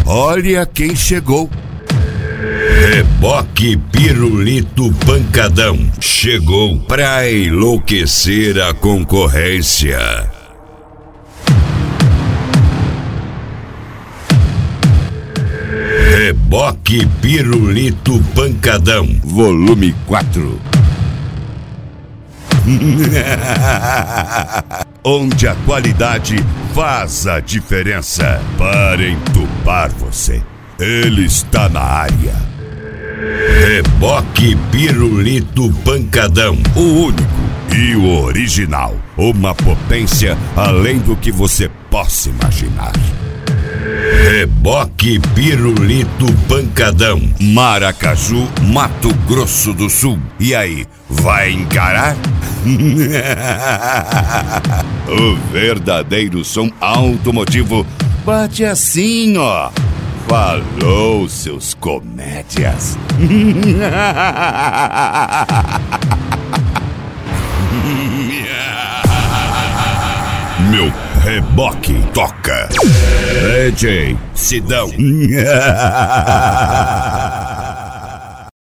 Olha quem chegou. Reboque Pirulito Pancadão chegou pra enlouquecer a concorrência. Reboque Pirulito Pancadão, volume 4. Onde a qualidade faz a diferença. Para entubar você, ele está na área. Reboque Pirulito Pancadão, o único e o original. Uma potência além do que você possa imaginar. Reboque Pirulito Pancadão, Maracaju, Mato Grosso do Sul. E aí, vai encarar? O verdadeiro som automotivo bate assim, ó. Falou, seus comédias. Meu reboque toca. DJ Sidão.